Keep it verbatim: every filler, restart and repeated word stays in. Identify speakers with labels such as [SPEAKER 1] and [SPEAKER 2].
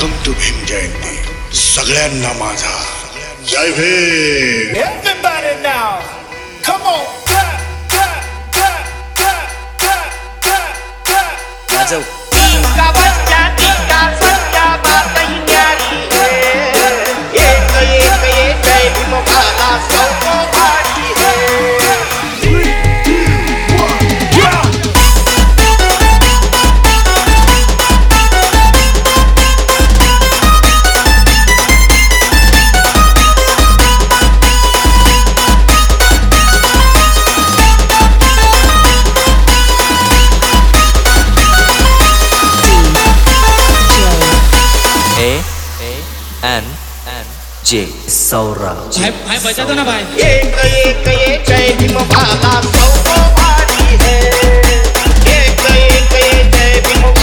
[SPEAKER 1] Welcome two Bhim Jayanti. सगळ्यांना माझा जय Bhim.
[SPEAKER 2] Everybody now, come on, clap, clap, clap, clap, clap, clap, clap, clap.
[SPEAKER 3] वाजव.
[SPEAKER 4] टिका बच्चा टिका सच्चा बात ही न्यारी है. एक एक ये जय भीम भाला सबको भारी है.
[SPEAKER 3] एन एन जे सौरभ.
[SPEAKER 5] भाई भाई बजा दो ना भाई.
[SPEAKER 4] एक एक ये जय भीम भाला सबको भारी है. एक एक ये जय भीम